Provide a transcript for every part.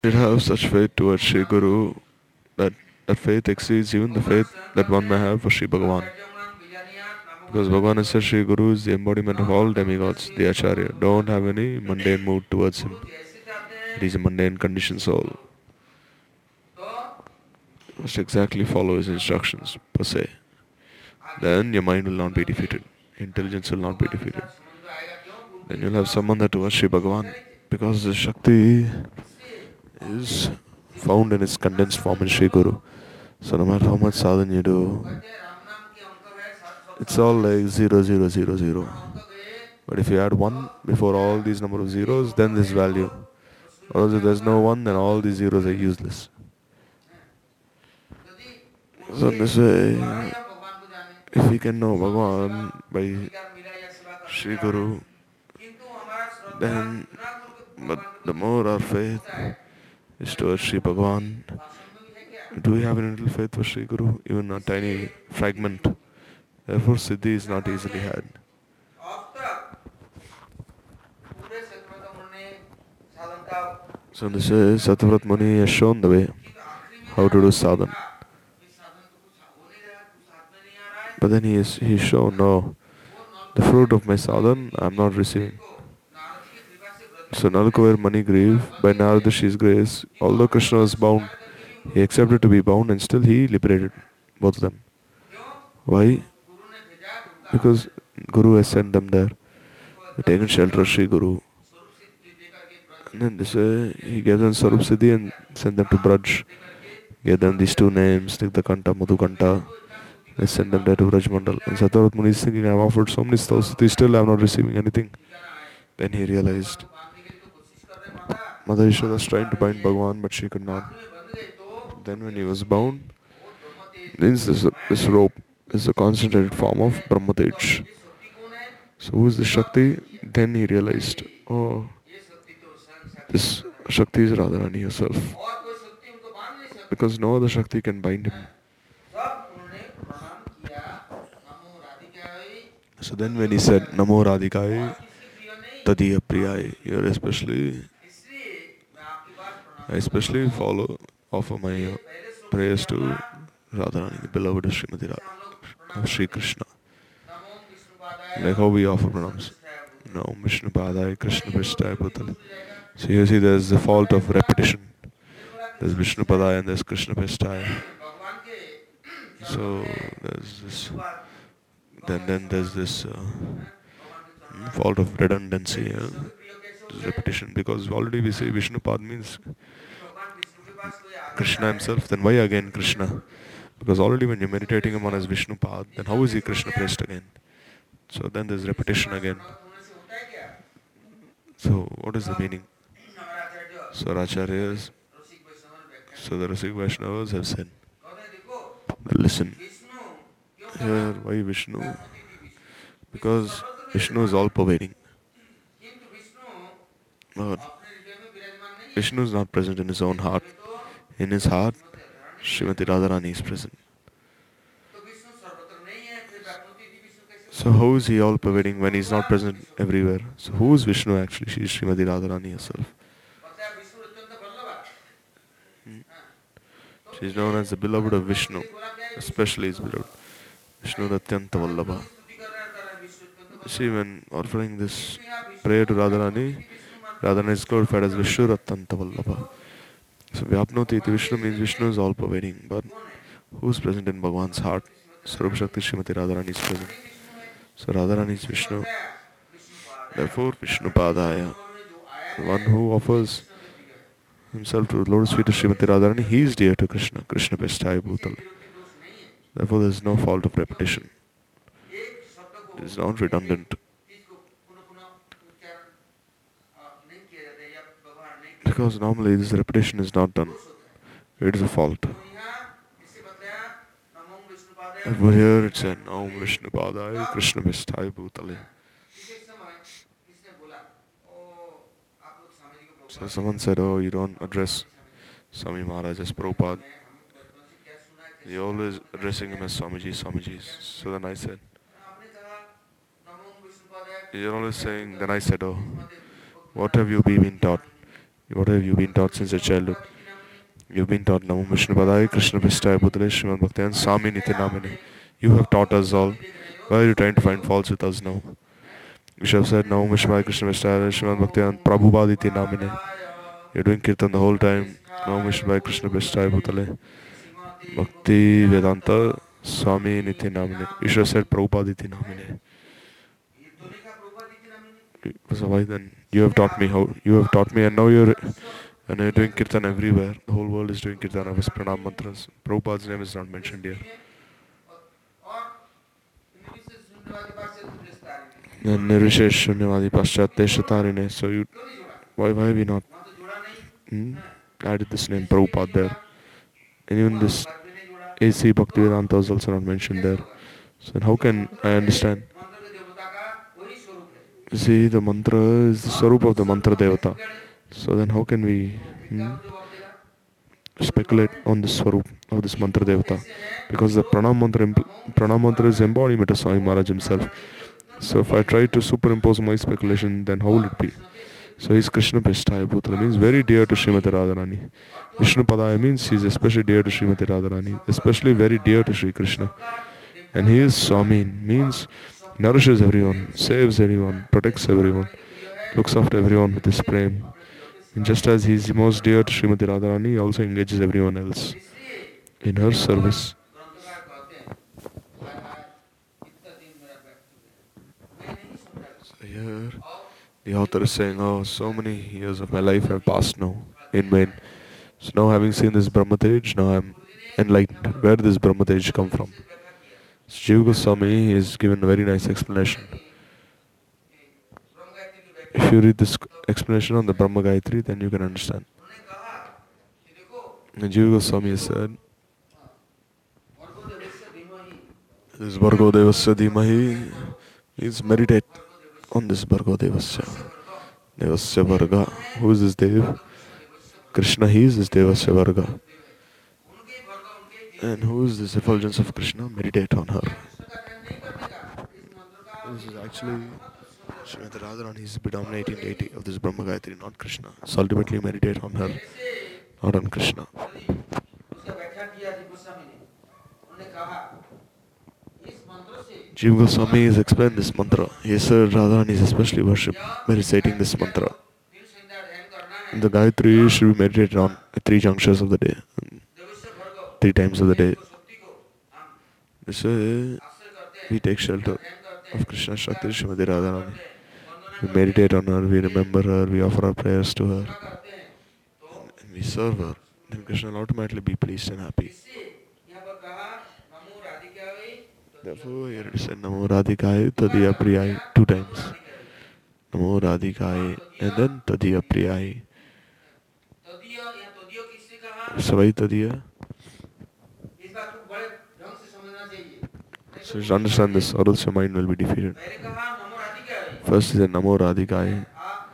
Should have such faith towards Sri Guru that that faith exceeds even the faith that one may have for Sri Bhagavan. Because Bhagavan is said Sri Guru is the embodiment of all demigods, the Acharya. Don't have any mundane mood towards him. He is a mundane conditioned soul. Must exactly follow his instructions, per se. Then your mind will not be defeated. Intelligence will not be defeated. Then you'll have someone towards Sri Bhagavan. Because the Shakti is found in its condensed form in Sri Guru. So no matter how much sadhana you do, it's all like 0, 0, 0, 0. But if you add 1 before all these number of zeros, then this value. Or else if there's no 1, then all these zeros are useless. So in this way, if we can know Bhagavan by Sri Guru, then but the more our faith is towards Sri Bhagavan, do we have any little faith for Sri Guru? Even a tiny fragment. Therefore, Siddhi is not easily had. So this is Satyavrat Muni has shown the way how to do sadhana. But then he's shown, no, the fruit of my sadhana I am not receiving. So Nalakuvir Manigriv, by Naradashi's grace, although Krishna was bound, he accepted to be bound and still he liberated both of them. Why? Because Guru has sent them there. They taken shelter of Sri Guru. And then this way, he gave them Sarup Siddhi and sent them to Braj. Gave them these two names, Tiktakanta, Madhukanta. They sent them there to Braj Mandal. And Satyavrat Muni is thinking, I have offered so many stutis, still I am not receiving anything. Then he realized, Mother Yashoda was trying to bind Bhagavan, but she could not. Then when he was bound, this rope is a concentrated form of Brahmatej. So who is the Shakti? Then he realized, oh, this Shakti is Radharani herself. Because no other Shakti can bind him. So then when he said, Namo Radhikai, Tadiya Priyai, you're I especially offer my prayers to Radharani, the beloved of Sri Krishna. Like how we offer pranams. No, Vishnu Padai, Krishna Prishtai Bhutale. So you see there's the fault of repetition. There's Vishnu Padai and there's Krishna Prishtai. So there's this, then there's this fault of redundancy, repetition. Because already we say Vishnu Pad means Krishna himself, then why again Krishna? Because already when you're meditating upon as Vishnu Pad, then how is he Krishna pressed again? So then there's repetition again. So what is the meaning? So Acharyas, so the Rasik Vaishnavas have said, listen, here why Vishnu? Because Vishnu is all pervading. But Vishnu is not present in his own heart. In his heart, Srimati Radharani is present. So how is he all pervading when he is not present everywhere? So who is Vishnu actually? She is Srimati Radharani herself. She is known as the beloved of Vishnu, especially his beloved. Vishnu Atyanta Vallabha. See, when offering this prayer to Radharani, Radharani is glorified as Vishnu Atyanta Vallabha. So Vyapnoti iti Vishnu means Vishnu is all pervading, but who is present in Bhagavan's heart? Sarup Shakti Srimati Radharani is present. So Radharani is Vishnu. Therefore Vishnu Padaya, the one who offers himself to the lotus feet of Srimati Radharani, he is dear to Krishna. Krishna Pestai Bhutal. Therefore there is no fault of repetition. It is not redundant. Because normally this repetition is not done. It is a fault. Over here it said, Om Vishnu Padaya Krishna Pestai Bhutale. So someone said, oh, you don't address Swami Maharaj as Prabhupada. You're always addressing him as Swamiji, Swamiji. So then I said, you're always saying, then I said, oh, what have you been taught? What have you been taught since your childhood? You've been taught Namo Vishnu Padaya Krishna Pristaya Bhutale Srimad Bhaktiyan Swami Niti Namine. You have taught us all. Why are you trying to find faults with us now? You should have said Namo Vishnu Padaya Krishna Pristaya Srimad Bhaktiyan Prabhupada Namine. You're doing kirtan the whole time. Namo Vishnu Padaya Krishna Pristaya Bhutale Bhakti Vedanta Swami Niti Namine. You should have said Prabhupada Namine. So why then? You have taught me how. You have taught me, and now you're doing kirtan everywhere. The whole world is doing kirtan of his pranam mantras. Prabhupada's name is not mentioned here. And Nirvishesh Shunyavadi Paschatya Shatarine. So why have we not added this name Prabhupada there? And even this AC Bhaktivedanta is also not mentioned there. So then how can I understand? See, the mantra is the swarup of the mantra devata. So then how can we speculate on the swarup of this mantra devata? Because the pranam mantra is embodiment of Swami Maharaj himself. So if I try to superimpose my speculation, then how will it be? So he's Krishna Pristaya Bhutala, means very dear to Srimati Radharani. Vishnu Padaya means he's especially dear to Srimati Radharani, especially very dear to Sri Krishna. And he is Swami, means nourishes everyone, saves everyone, protects everyone, looks after everyone with his prem. And just as he is the most dear to Srimati Radharani, he also engages everyone else in her service. So here, the author is saying, oh, so many years of my life have passed now in vain. So now having seen this Brahmatej, now I'm enlightened. Where did this Brahmatej come from? So Jiva Goswami is given a very nice explanation. If you read this explanation on the Brahma Gayatri, then you can understand. And Jiva Goswami said, this Bhargo Devasya Dhimahi means meditate on this Bhargo Devasya. Devasya Varga. Who is this Dev? Krishna, he is this Devasya Varga. And who is this effulgence of Krishna? Meditate on her. This is actually Srimati Radharani is predominating deity of this Brahma Gayatri, not Krishna. So ultimately meditate on her, not on Krishna. Jiva Goswami has explained this mantra. He said Radharani is especially worshipped by reciting this mantra. The Gayatri should be meditated on at 3 junctures of the day, 3 times of the day. This way, we take shelter of Krishna Shakti Srimati Radharani. We meditate on her, we remember her, we offer our prayers to her, and we serve her. Then Krishna will automatically be pleased and happy. Therefore, here it is said Namo Radhikaye Tadiya Priyai 2 times. Namo Radhikaye and then Tadiya Priyai. So why Tadiya? So you should understand this, or else your mind will be defeated. First he said Namo Radhikaye.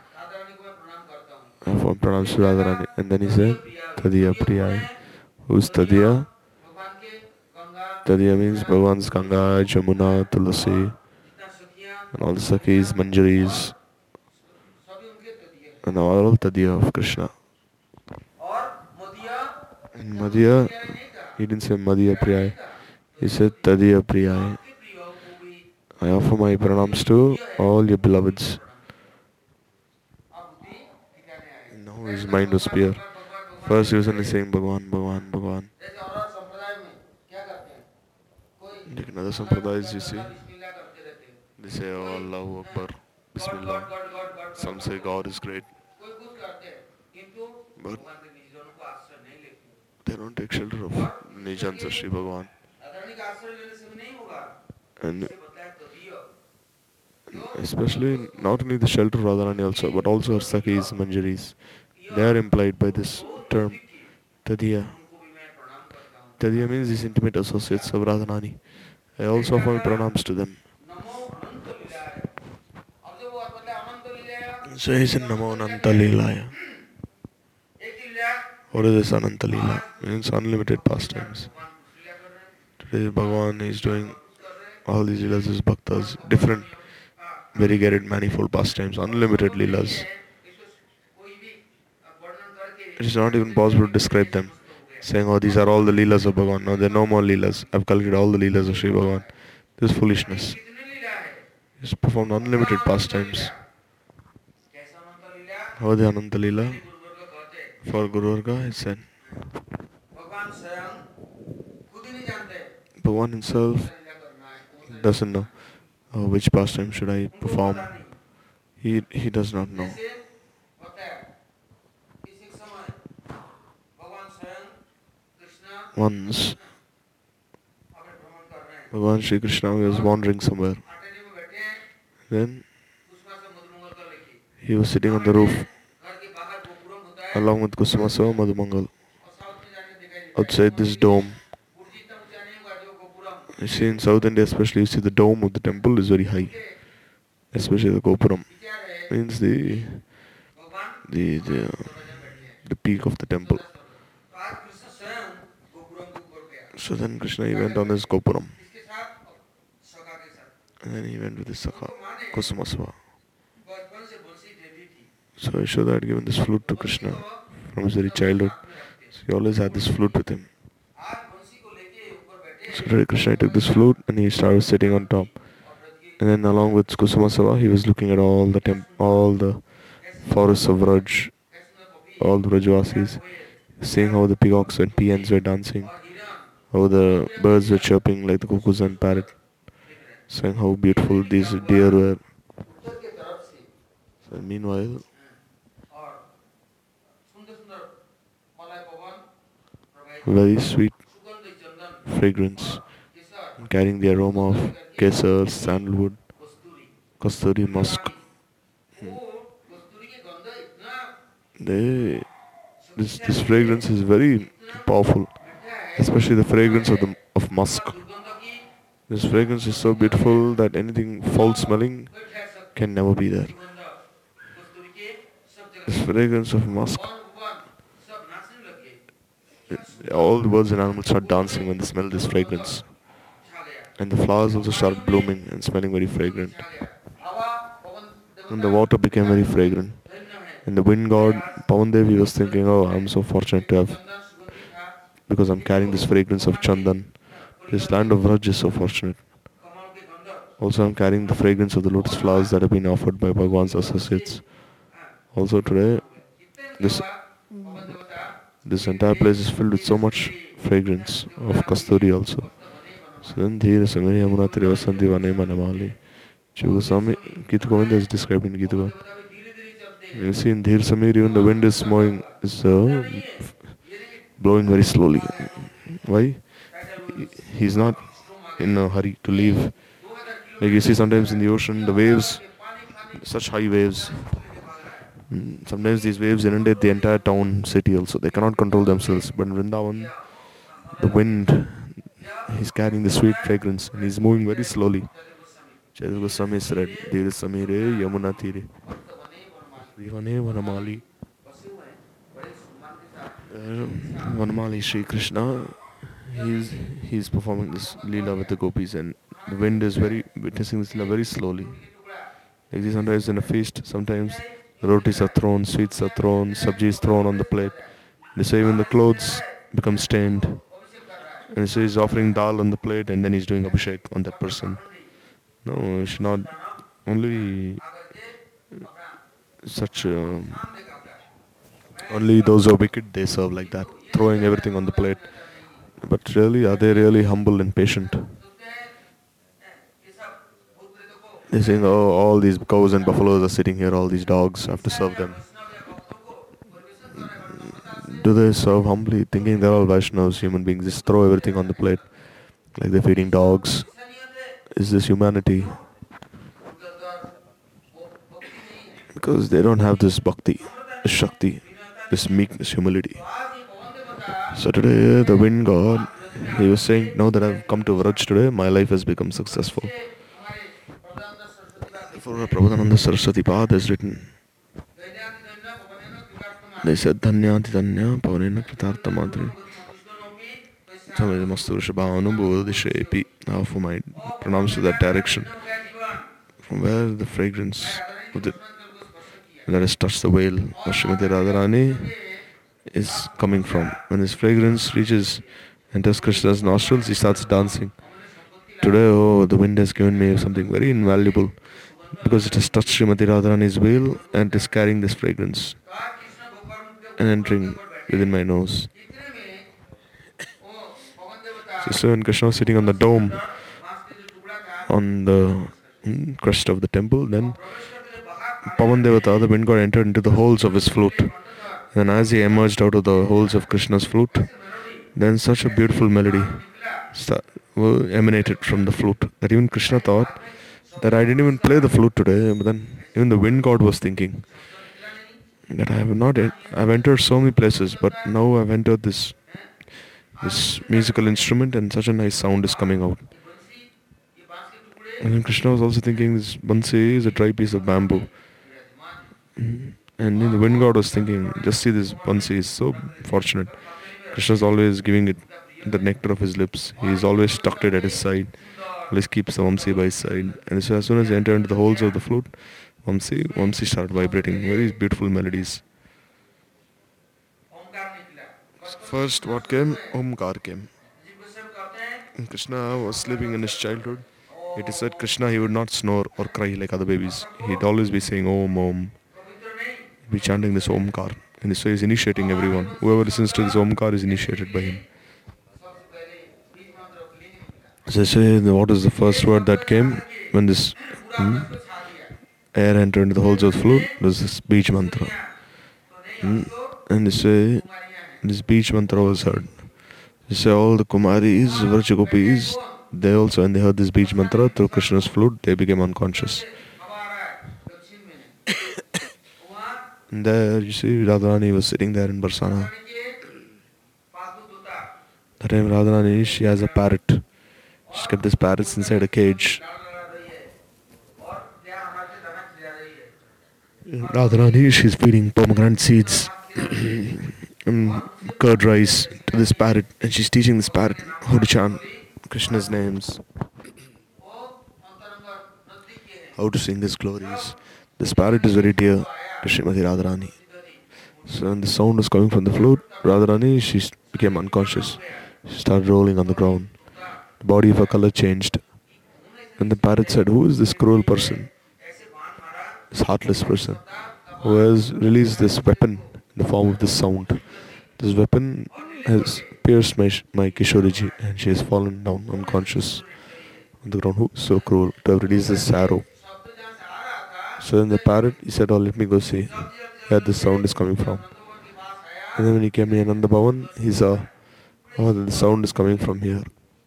From pronounced Radharani. And then he said Tadiya Priyai. Who's Tadiya? Tadiya means Bhagavan's Ganga, Jamuna, Tulasi, and all the Sakhis, Manjaris, and all Tadiya of Krishna. And Madhya, he didn't say Madhya Priyai, he said Tadiya Priyai. I offer my pranams to all your beloveds. Now his mind was pure. First he was only saying Bhagavan, Bhagavan, Bhagavan. Like in other sampradayas you see, they say, oh Allahu Akbar, Bismillah. Some say God is great. But they don't take shelter of Nijansa Shri Bhagavan. And especially not only the shelter of Radharani also, but also her Sakhis, Manjaris. They are implied by this term, Tadiya. Tadiya means these intimate associates of Radharani. I also offer my pranams to them. So he said Namo Ananta Leelaya. What is this Ananta Leela? It means unlimited pastimes. Today Bhagavan is doing all these leelas as bhaktas, different, variegated, manifold pastimes, unlimited leelas. It is not even possible to describe them. Saying, oh, these are all the Leelas of Bhagavan. No, there are no more Leelas. I've calculated all the Leelas of Sri Bhagavan. This is foolishness. He's performed unlimited pastimes. How the Ananta Leela for Guru Varga, he said, Bhagavan himself doesn't know which pastime should I perform. He does not know. Once, Bhagavan Sri Krishna was wandering somewhere. Then he was sitting on the roof along with Kusumasava Madhumangal. Outside this dome, you see in South India especially, you see the dome of the temple is very high. Especially the Gopuram. Means the, the peak of the temple. So then Krishna he went on his Gopuram. And then he went with his Sakha, Kusumasva. So Yashoda had given this flute to Krishna from his very childhood. So he always had this flute with him. So today Krishna took this flute and he started sitting on top. And then along with Kusumasava, he was looking at all the forests of Vraj, all the Vrajvasis, seeing how the peacocks and peons were dancing, how the birds were chirping like the cuckoos and parrot, saying how beautiful these deer were. So meanwhile, very sweet fragrance, carrying the aroma of kesar, sandalwood, kasturi, musk. This fragrance is very powerful, especially the fragrance of musk. This fragrance is so beautiful that anything foul smelling can never be there. This fragrance of musk, all the birds and animals start dancing when they smell this fragrance. And the flowers also start blooming and smelling very fragrant. And the water became very fragrant. And the wind god, Pavandevi, was thinking, oh, I'm so fortunate to have, because I'm carrying this fragrance of Chandan. This land of Vraj is so fortunate. Also, I'm carrying the fragrance of the lotus flowers that have been offered by Bhagwan's associates. Also today, this entire place is filled with so much fragrance of Kasturi also. So then Dhira Samiri Yamuna Trivasanti Vane Manamali. Goswami, Gita Govinda is described in Gita Govinda. You see in Dhir Samir even the wind is blowing very slowly. Why? He's not in a hurry to leave. Like you see sometimes in the ocean, the waves, such high waves. Sometimes these waves inundate the entire town, city also. They cannot control themselves. But in Vrindavan, the wind, he's carrying the sweet fragrance and he's moving very slowly. Chaitanya Goswami said, Dhir Samire Yamuna Tire. Vane Vanamali. Vanamali Sri Krishna, he's performing this Leela with the gopis and the wind is witnessing this Leela very slowly. Like this, sometimes in a feast, sometimes rotis are thrown, sweets are thrown, sabji is thrown on the plate. They say even the clothes become stained. And they say he's offering dal on the plate and then he's doing abhishek on that person. No, you should not. Only only those who are wicked, they serve like that, throwing everything on the plate. But really, are they really humble and patient? They're saying, oh, all these cows and buffaloes are sitting here, all these dogs, I have to serve them. Do they serve humbly, thinking they're all Vaishnavas, human beings, just throw everything on the plate, like they're feeding dogs? Is this humanity? Because they don't have this bhakti, this shakti, this meekness, humility. So today, the wind god, he was saying, now that I've come to Vraj today, my life has become successful. For Prabhupada Saraswati Pad is written, they said, Dhanyati Dhanya Pavanena Kritartha Madri. Mastu Rishabhanu Bodhishepi. Now for my pronouns to that direction, from where the fragrance of the that has touched the veil of Srimati Radharani, is coming from. When this fragrance reaches, enters Krishna's nostrils, he starts dancing. Today, oh, the wind has given me something very invaluable because it has touched Srimati Radharani's veil and it is carrying this fragrance and entering within my nose. So when Krishna was sitting on the dome on the crest of the temple, then Pavan Devata, the wind god, entered into the holes of his flute. And as he emerged out of the holes of Krishna's flute, then such a beautiful melody emanated from the flute that even Krishna thought that I didn't even play the flute today. But then even the wind god was thinking that I have not. I've entered so many places, but now I've entered this musical instrument, and such a nice sound is coming out. And then Krishna was also thinking this bansi is a dry piece of bamboo. And then the wind god was thinking, just see this bansi is so fortunate. Krishna's always giving it the nectar of his lips. He's always tucked it at his side. Always keeps the Vamsi by his side. And so as soon as he entered into the holes of the flute, Vamsi started vibrating. Very beautiful melodies. First what came? Omkar came. And Krishna was sleeping in his childhood. It is said Krishna, he would not snore or cry like other babies. He'd always be saying Om Om. He'd be chanting this Omkar. And this way he's initiating everyone. Whoever listens to this Omkar is initiated by him. So say, what is the first word that came when this air entered into the holes of the flute? It was this beach mantra. And they say this beach mantra was heard. They say all the Kumaris, Vrachagopis, they also, when they heard this beach mantra through Krishna's flute, they became unconscious. And there, you see, Radharani was sitting there in Barsana. That time Radharani, she has a parrot. She's kept this parrots inside a cage. Radharani, she's feeding pomegranate seeds and curd rice to this parrot, and she's teaching this parrot how to chant Krishna's names, how to sing his glories. This parrot is very dear to Srimati Radharani. So when the sound was coming from the flute, Radharani, she became unconscious. She started rolling on the ground. The body of her color changed. And the parrot said, who is this cruel person? This heartless person who has released this weapon in the form of this sound. This weapon has pierced my Kishoriji, and she has fallen down unconscious on the ground. Who is so cruel to have released this arrow? So then the parrot, he said, oh, let me go see where this sound is coming from. And then when he came near Nanda Bhavan, he saw, oh, the sound is coming from here.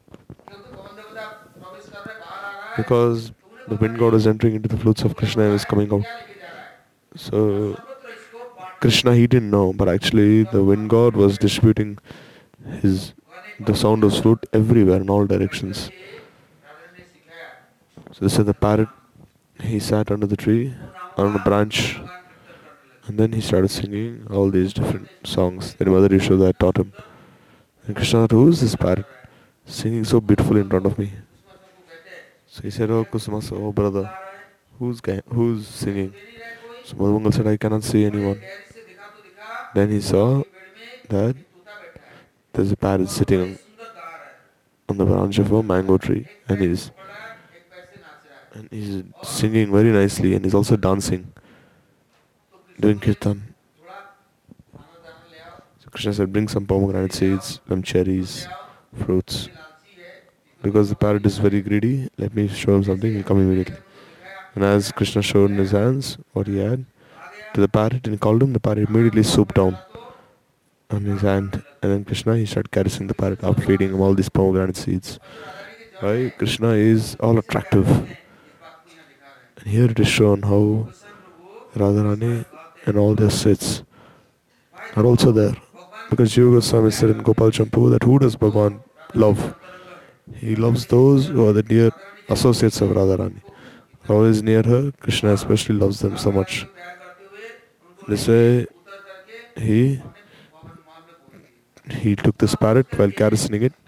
Because the wind god was entering into the flutes of Krishna and was coming out. So Krishna, he didn't know, but actually the wind god was distributing the sound of his flute everywhere in all directions. So this is the parrot. He sat under the tree, on a branch, and then he started singing all these different songs that Mother Yashoda had taught him. And Krishna thought, who is this parrot singing so beautifully in front of me? So he said, oh Kusumasa, oh brother, who's singing? So Madhumangal said, I cannot see anyone. Then he saw that there's a parrot sitting on the branch of a mango tree, and he's singing very nicely, and he's also dancing, doing kirtan. So Krishna said, bring some pomegranate seeds, some cherries, fruits. Because the parrot is very greedy, let me show him something, he'll come immediately. And as Krishna showed in his hands what he had to the parrot, and he called him, the parrot immediately swooped down on his hand. And then Krishna, he started caressing the parrot up, feeding him all these pomegranate seeds. Right? Krishna is all attractive. And here it is shown how Radharani and all their sets are also there. Because Jiva Goswami said in Gopal Champu that who does Bhagavan love? He loves those who are the dear associates of Radharani. Always near her, Krishna especially loves them so much. This way, he took this parrot while caressing it.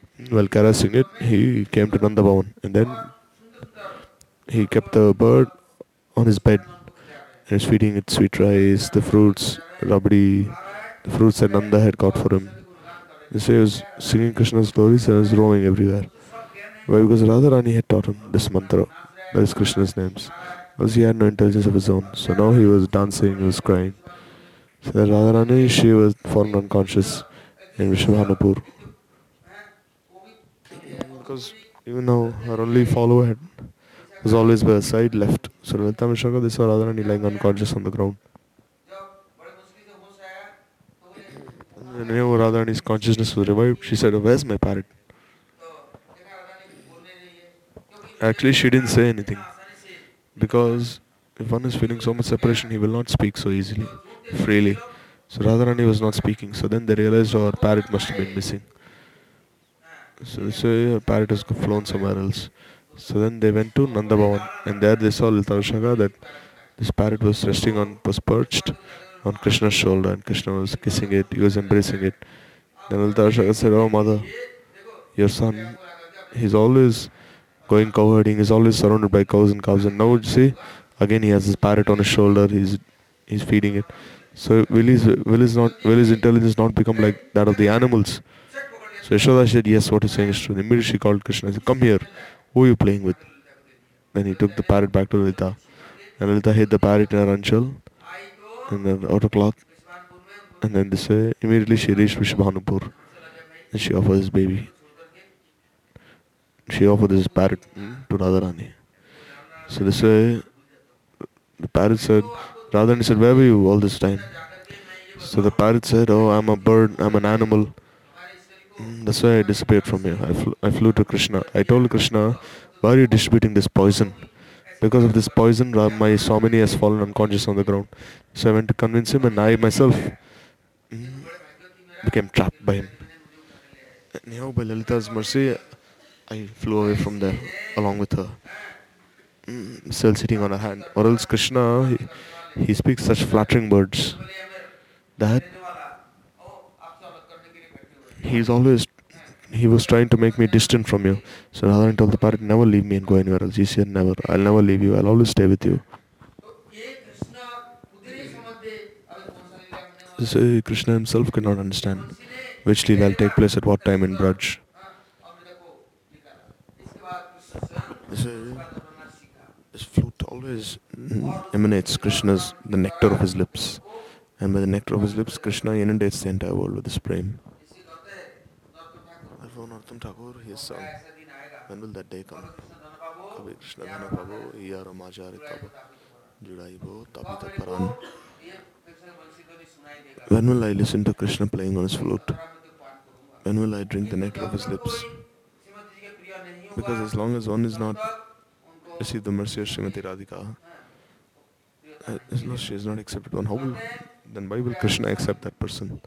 He came to Nanda Bhavan, and then he kept the bird on his bed and is feeding it sweet rice, the fruits, rabdi, The fruits that Nanda had got for him. They say he was singing Krishna's glories and was roaming everywhere. Why? Because Radharani had taught him this mantra, that is Krishna's names. Because he had no intelligence of his own. So now he was dancing, he was crying. So that Radharani, she was fallen unconscious in Vishwanapur. Because even now her only follower was always by her side left. So Lalita Mishra, they saw Radharani lying unconscious on the ground. And when Radharani's consciousness was revived, she said, "Oh, where's my parrot?" Actually, she didn't say anything. Because if one is feeling so much separation, he will not speak so easily, freely. So Radharani was not speaking. So then they realized our parrot must have been missing. So they say her parrot has flown somewhere else. So then they went to Nanda Bhavan, and there they saw Lalita Vishaka that this parrot was perched on Krishna's shoulder, and Krishna was kissing it, he was embracing it. Then Lalita Vishaka said, "Oh mother, your son, he's always going cow herding, he's always surrounded by cows and calves, and now you see, again he has his parrot on his shoulder, he's feeding it. So will his intelligence not become like that of the animals?" So Yashoda said, "Yes, what you're saying is true." Immediately she called Krishna and said, "Come here, who are you playing with?" Then he took the parrot back to Lalita. And Lalita hid the parrot in her anchal, in her outer cloth. And then this way, immediately she reached Vrishabhanupur. And she offered this baby. She offered this parrot to Radharani. So this way, the parrot said, Radharani said, "Where were you all this time?" So the parrot said, "Oh, I'm a bird, I'm an animal. That's why I disappeared from here. I flew to Krishna. I told Krishna, why are you distributing this poison? Because of this poison, my Swamini has fallen unconscious on the ground. So I went to convince him, and I myself became trapped by him. And now, by Lalita's mercy, I flew away from there along with her, still sitting on her hand. Or else Krishna, he speaks such flattering words that he's always he was trying to make me distant from you. So Radharani told the parrot, "Never leave me and go anywhere else." He said, "Never. I'll never leave you. I'll always stay with you." So Krishna himself could not understand which Leela will take place at what time in Braj. So this flute always emanates Krishna's the nectar of his lips. And by the nectar of his lips, Krishna inundates the entire world with his prem. Therefore, Narottam Thakur, he has sung, when will that day come? Kabhi Krishna Dhana Pabo, Iyaro Majari Tabo, Judaibo, Tapita Paran. When will I listen to Krishna playing on his flute? When will I drink the nectar of his lips? Because as long as one is not received the mercy of Srimati Radhika, as long as she is not accepted one, then why will Krishna accept that person?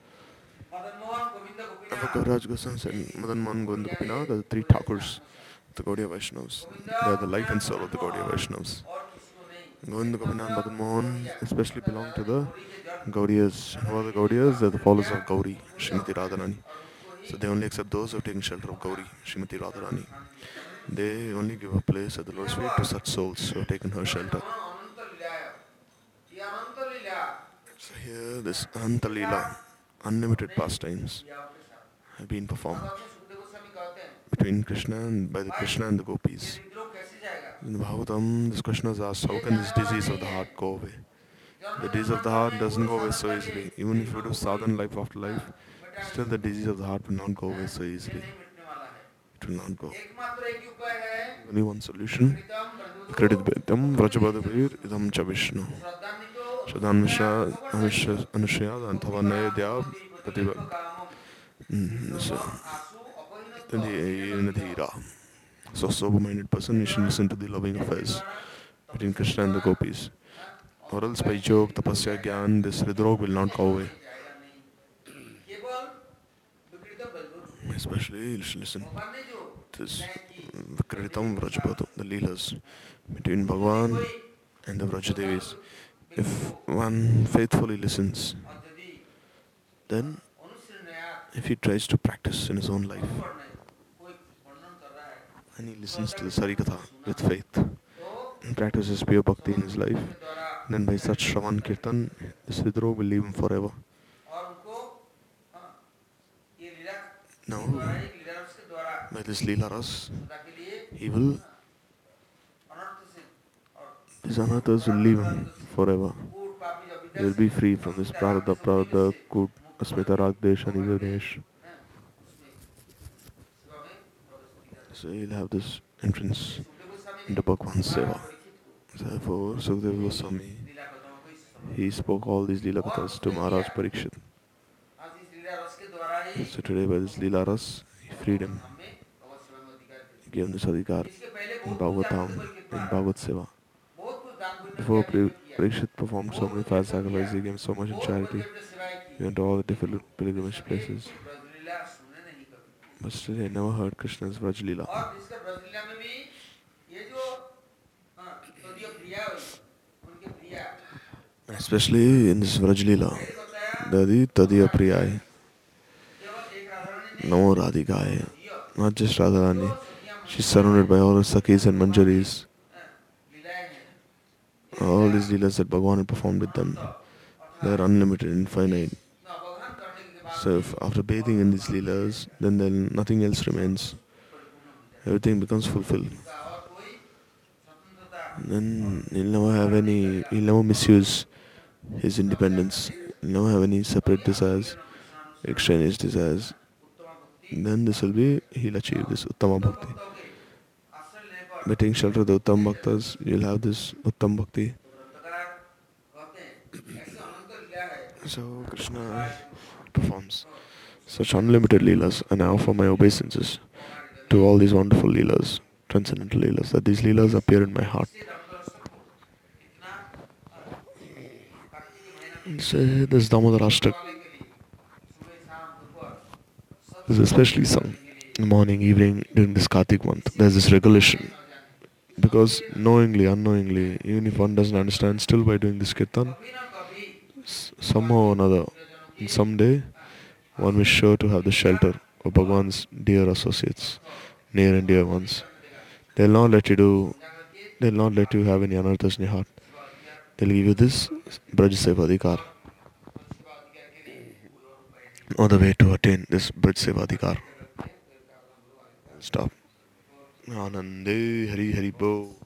Kaviraj Goswami said, Madan Mohan Govinda Gopinath are the three Thakurs, the Gaudiya Vaishnavas. They are the life and soul of the Gaudiya Vaishnavas. Govinda Gopinath and Madan Mohan especially belong to the Gaudiyas. Who are the Gaudiyas? They are the followers of Gauri, Srimati Radharani. So they only accept those who have taken shelter of Gauri, Srimati Radharani. They only give a place at the Lord's feet to such souls who have taken her shelter. So here this Ananta Leela, unlimited pastimes, have been performed between Krishna and by the Krishna and the gopis. In the Bhagavatam, this Krishna is asked, how can this disease of the heart go away? The disease of the heart doesn't go away so easily. Even if you do sadhana life after life, still the disease of the heart will not go away so easily. It will not go. Only one solution. Kredit Vedam Vrajabadabir Idam Chavishnu. Shraddhan Mishra Anushya Anthavanaya Dyab Pratibha. So sober-minded person, you should listen to the loving affairs between Krishna and the gopis. Or else by jog, tapasya, gyan, this hridrog will not go away. Especially, you should listen to this Vikritam Vrajapadu, the Leelas between Bhagavan and the Vrajadevis. If one faithfully listens, then if he tries to practice in his own life, and he listens to the Sarikatha with faith, and practices pure bhakti in his life, then by such Shravan Kirtan, this Hridrog will leave him forever. Now, by this Leela Ras, he will, these anarthas will leave him forever. He will be free from this Prarabdha, Kut, Asmita, Ragdesh, and Ganesh. So he'll have this entrance into Bhagwan's Seva. Therefore, Sukadeva Goswami, he spoke all these Leela Kathas to Maharaj Parikshit. So today by this Leela Ras, he freed him. He gave him this adhikar in Bhagavatam, in Bhagavad Seva. Before Parikshit performed so many fire sacrifices, he gave so much in charity. He went to all the different pilgrimage places. But still he never heard Krishna's Vraj Leela. Especially in this Vraj Leela, Dadi Tadiya Priyai, Namo Radhikaya, not just Radharani. She's surrounded by all her Sakhis and Manjaris. All these Leelas that Bhagavan had performed with them, they are unlimited, infinite. So if after bathing in these Leelas, then nothing else remains. Everything becomes fulfilled. Then he'll never misuse his independence. He'll never have any separate desires, extraneous desires. Then he'll achieve this Uttama Bhakti. By taking shelter of the Uttam Bhaktas, you'll have this Uttam Bhakti. So Krishna performs such unlimited Leelas, and I offer my obeisances to all these wonderful Leelas, transcendental Leelas, that these Leelas appear in my heart. So this Damodar Ashtak is especially sung in the morning, evening, during this Kartik month. There's this regulation. Because knowingly, unknowingly, even if one doesn't understand, still by doing this kirtan, somehow or another, someday, one is sure to have the shelter of Bhagwan's dear associates, near and dear ones. They'll not let you have any anarthas in your heart. They'll give you this Braj Seva Adhikar, or the way to attain this Braj Seva Adhikar. Stop. Anande Hari Hari Bo.